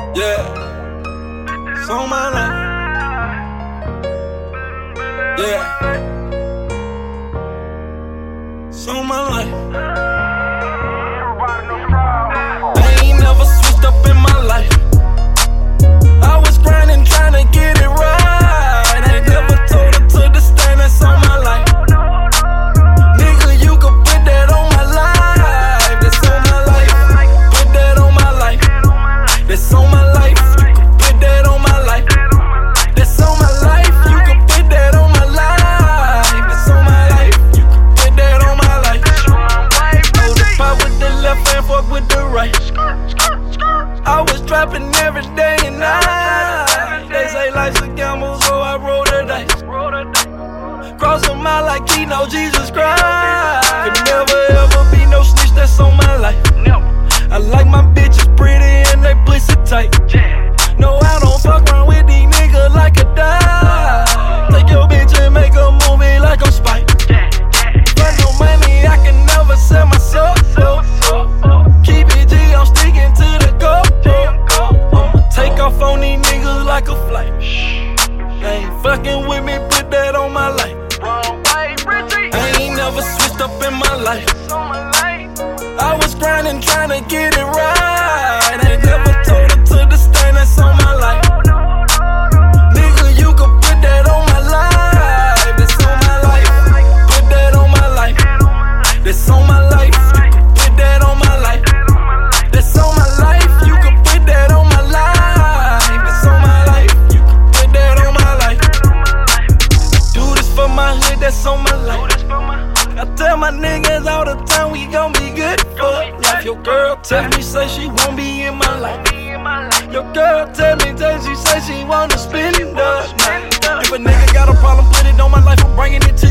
Yeah, it's on my life. Yeah, it's on my life. I ain't never switched up in my life. I was grinding, trying to get it right. I ain't never told her to the stand, that's on my life. Nigga, you can put that on my life. That's on my life. Put that on my life. That's on my life. You can put that on my life. That's on my life. You can put that on my life. That's on my life. You can put that on my life. Hold the pot with the left hand, fuck with the right. I was trapping every day and night. They say life's a gamble, so I roll the dice. Cross a mile like he know Jesus Christ. Could never ever be no snitch, that's on my life. I like my bitches pretty and they pussy tight. No, I don't fuck around with these niggas like a dime. Take your bitch and make a movie like I'm Spike. For no money, I can never sell my soul. Keep it G, I'm sticking to the goal. I'ma take off on these niggas like a flight. They ain't fucking with me, put that on my life. I ain't never switched up in my life. I was grinding, trying to get it right. I ain't never told her to the stand, that's on my life. Nigga, you can put that on my life. That's on my life. Put that on my life. That's on my life. You can put that on my life. That's on my life. You can put that on my life. That's on my life. You can put that on my life. I do this for my hood, that's on my life. I tell my niggas all the time we gon' be good for life. Your girl tell me, say she won't be in my life. Your girl tell me, she say she wanna spend the night. If a nigga got a problem, put it on my life, I'm bringing it to